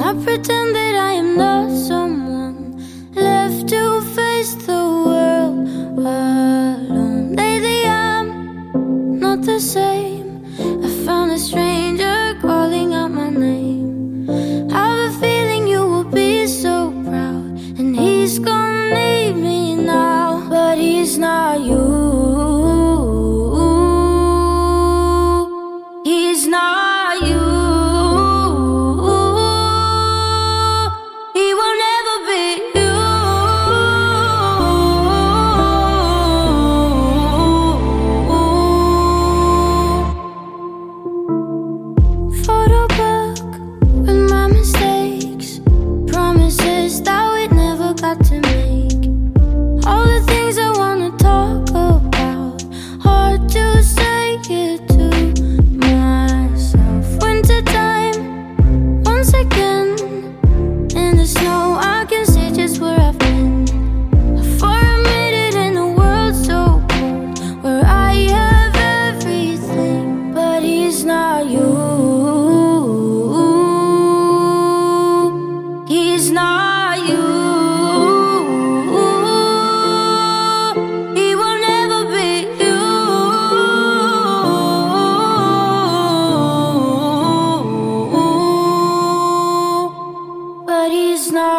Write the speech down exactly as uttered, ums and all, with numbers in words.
I pretend that I am not someone left to face the world alone. Lately I'm not the same. I found a stranger calling out my name. I have a feeling you will be so proud, and he's gonna need me now, but he's not you. He's not you. It's not